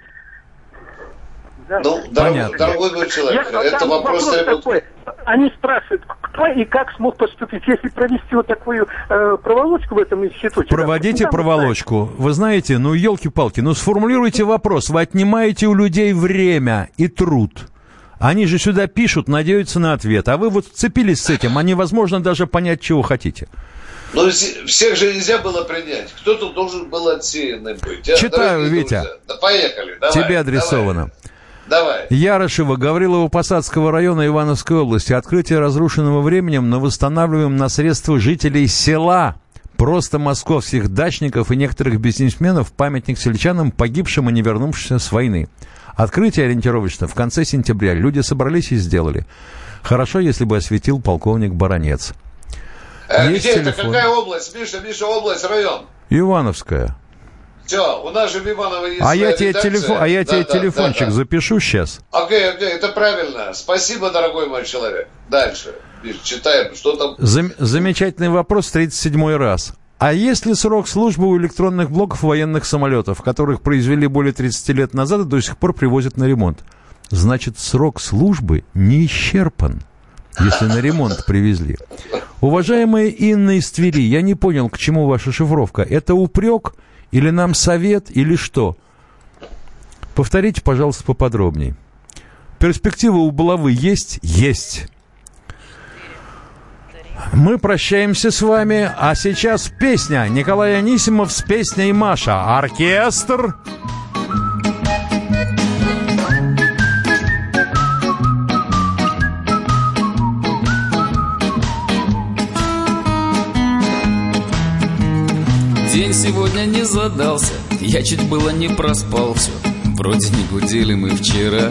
Speaker 4: Ну, дорогой, дорогой мой человек,
Speaker 9: Я,
Speaker 4: это вопрос...
Speaker 9: вопрос такой. Они спрашивают, кто и как смог поступить, если провести вот такую э, проволочку в этом институте.
Speaker 3: Проводите
Speaker 9: да,
Speaker 3: проволочку. Вы знаете, ну, елки-палки, ну, сформулируйте вопрос. Вы отнимаете у людей время и труд. Они же сюда пишут, надеются на ответ. А вы вот вцепились с этим, а невозможно даже понять, чего хотите.
Speaker 4: Но всех же нельзя было принять. Кто-то должен был отсеянный быть.
Speaker 3: Читаю, Витя.
Speaker 4: Друзья. Да поехали, давай.
Speaker 3: Тебе адресовано.
Speaker 4: Давай. Давай.
Speaker 3: Ярышева, Гаврилово-Посадского района Ивановской области. Открытие разрушенного временем, но восстанавливаем на средства жителей села. Просто московских дачников и некоторых бизнесменов памятник сельчанам, погибшим и не вернувшимся с войны. Открытие ориентировочно в конце сентября. Люди собрались и сделали. Хорошо, если бы осветил полковник Баранец.
Speaker 4: Э, где телефон. Это? Какая область? Миша, Миша, область, район?
Speaker 3: Ивановская.
Speaker 4: Все, у нас же в Иваново есть
Speaker 3: а я тебе, телефон, а я
Speaker 4: да,
Speaker 3: тебе
Speaker 4: да,
Speaker 3: телефончик
Speaker 4: да, да.
Speaker 3: запишу сейчас.
Speaker 4: Окей, окей, это правильно. Спасибо, дорогой мой человек. Дальше. Читаем, что там.
Speaker 3: Зам- замечательный вопрос, тридцать седьмой раз. А есть ли срок службы у электронных блоков военных самолетов, которых произвели более тридцати лет назад и до сих пор привозят на ремонт? Значит, срок службы не исчерпан, если на ремонт привезли. Уважаемая Инна из Твери, я не понял, к чему ваша шифровка. Это упрек или нам совет, или что? Повторите, пожалуйста, поподробнее. Перспектива у булавы есть? Есть. Мы прощаемся с вами, а сейчас песня. Николай Анисимов с песней «Маша». Оркестр.
Speaker 2: День сегодня не задался, я чуть было не проспал все. Вроде не гудели мы вчера.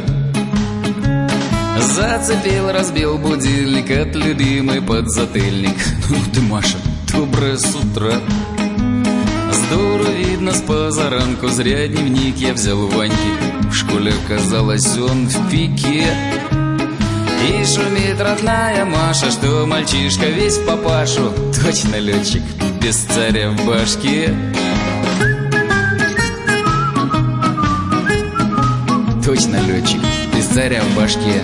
Speaker 2: Зацепил, разбил будильник от любимый подзатыльник. Ну ты, Маша, доброе с утра. Здорово видно с позаранку, зря дневник я взял у Ваньки. В школе оказалось он в пике. И шумит родная Маша, что мальчишка весь в папашу. Точно летчик, без царя в башке. Точно летчик, без царя в башке.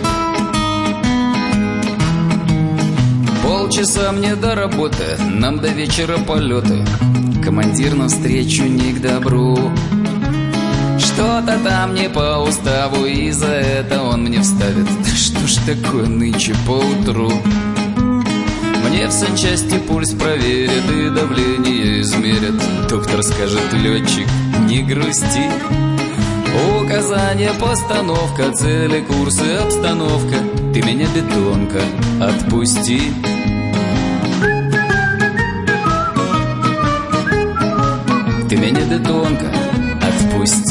Speaker 2: Полчаса мне до работы, нам до вечера полеты. Командир навстречу не к добру. Что-то там не по уставу, и за это он мне вставит. Да что ж такое нынче поутру? Мне в санчасти пульс проверят и давление измерят. Доктор скажет: летчик, не грусти. Указание, постановка, цели, курсы, обстановка. Ты меня, бетонка, отпусти. Ты меня, бетонка, отпусти.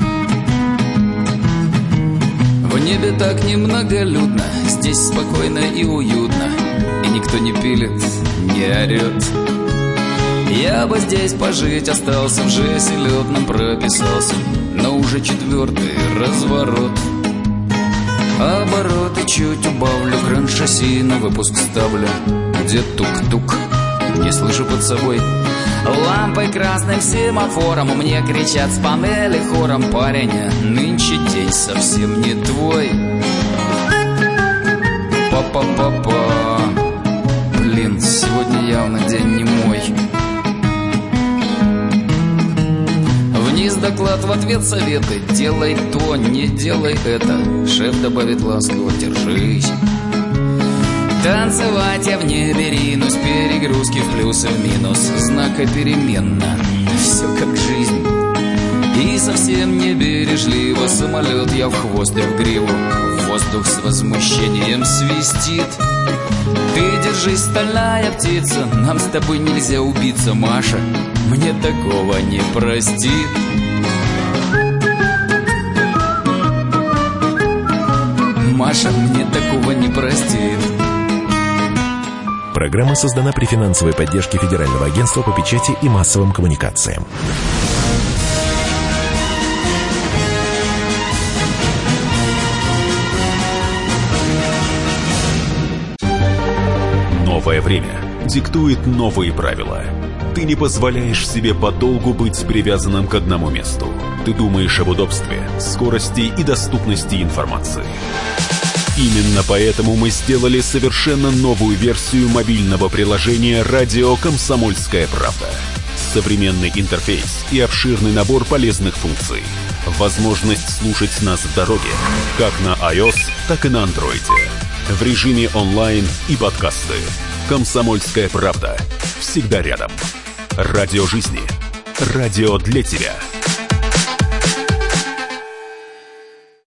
Speaker 2: В небе так немноголюдно, здесь спокойно и уютно. И никто не пилит, не орет. Я бы здесь пожить остался, в жесе летном прописался. Но уже четвертый разворот. Обороты чуть убавлю, кран шасси на выпуск ставлю. Где тук-тук, не слышу под собой. Лампой красным семафором мне кричат с панели хором: парень, нынче день совсем не твой. Па-па-па-па. Блин, сегодня явно день не мой. Вниз доклад, в ответ советы. Делай то, не делай это. Шеф добавит ласково: держись. Танцевать я в небе ринусь, перегрузки в плюс и в минус, знака переменно, все как жизнь. И совсем не бережливо самолет я в хвост и в гриву. Воздух с возмущением свистит. Ты держись, стальная птица, нам с тобой нельзя убиться, Маша, мне такого не простит. Маша мне такого не простит.
Speaker 5: Программа создана при финансовой поддержке Федерального агентства по печати и массовым коммуникациям.
Speaker 12: Новое время диктует новые правила. Ты не позволяешь себе подолгу быть привязанным к одному месту. Ты думаешь об удобстве, скорости и доступности информации. Именно поэтому мы сделали совершенно новую версию мобильного приложения «Радио Комсомольская правда». Современный интерфейс и обширный набор полезных функций. Возможность слушать нас в дороге, как на iOS, так и на Android. В режиме онлайн и подкасты. «Комсомольская правда». Всегда рядом. Радио жизни. Радио для тебя.